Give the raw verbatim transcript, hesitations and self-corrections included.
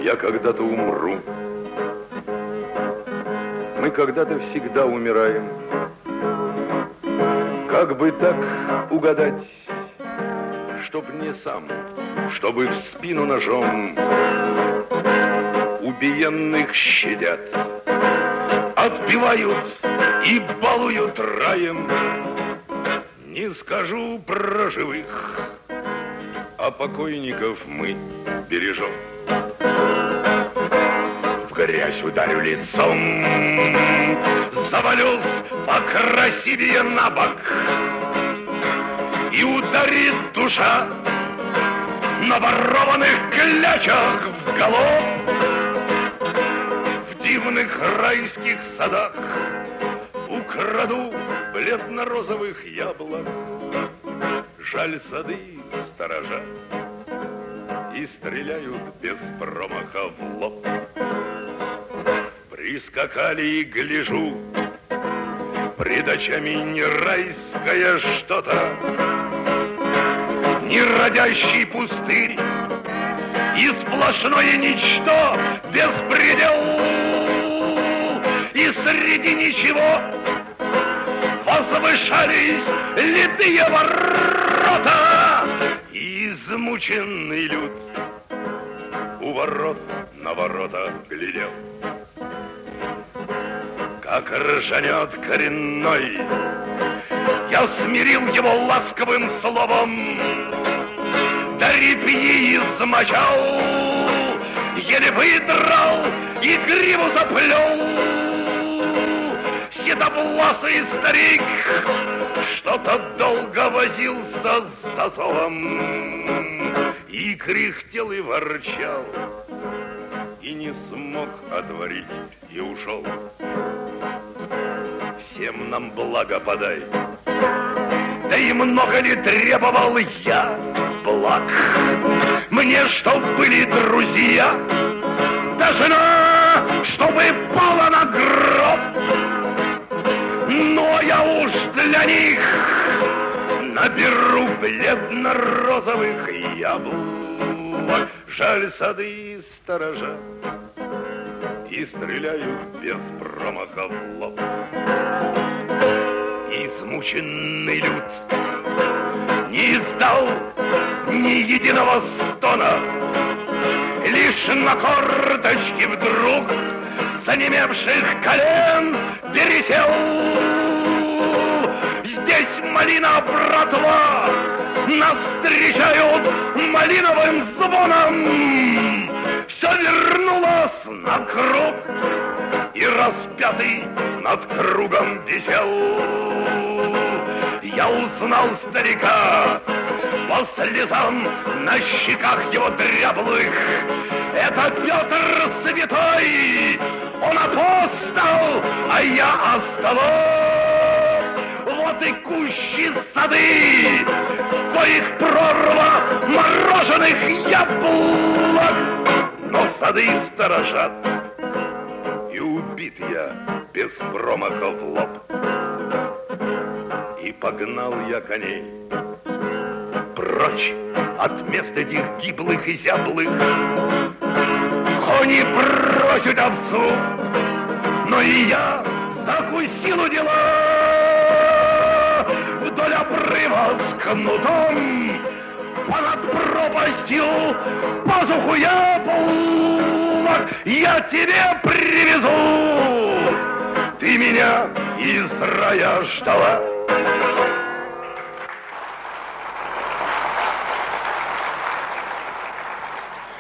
я когда-то умру. Мы когда-то всегда умираем. Как бы так угадать, чтоб не сам, чтобы в спину ножом убиенных щадят, отбивают и балуют раем. Не скажу про живых, а покойников мы бережем. В грязь ударю лицом, завалюсь покрасивее на бок, и ударит душа на ворованных клячах в галоп. В дивных райских садах украду бледно-розовых яблок. Жаль, сады сторожа и стреляют без промаха в лоб. Прискакали и гляжу, пред очами не райское что-то, не родящий пустырь и сплошное ничто, беспредел. И среди ничего возвышались литые ворота, и измученный люд у ворот на ворота глядел. Как ржанет коренной, я смирил его ласковым словом, да репьи измочал, еле выдрал и гриву заплел. Седовласый старик что-то долго возился с засовом и кряхтел и ворчал, и не смог отворить, и ушел. Всем нам благо подай, да и много ли требовал я благ? Мне, чтоб были друзья, да жена, чтобы пала на гроб. Но я уж для них наберу бледно-розовых яблок. Жаль, сады сторожа и стреляют без промаха в лоб. Измученный люд не издал ни единого стона, лишь на корточки вдруг занемевших колен пересел. Здесь малина, братва, нас встречают малиновым звоном. Все вернулось на круг, и распятый над кругом висел. Я узнал старика по слезам на щеках его дряблых. Это Петр Святой, он апостол, а я остолоп. Вот и кущи сады, в коих прорва мороженых яблок. Но сады сторожат, и убит я без промаха в лоб. И погнал я коней прочь от мест этих гиблых и зяблых. Кони просят овцу, но и я закусил у дела. Вдоль обрыва с кнутом, понад пропастью пазуху яблок я тебе привезу. Ты меня из рая ждала.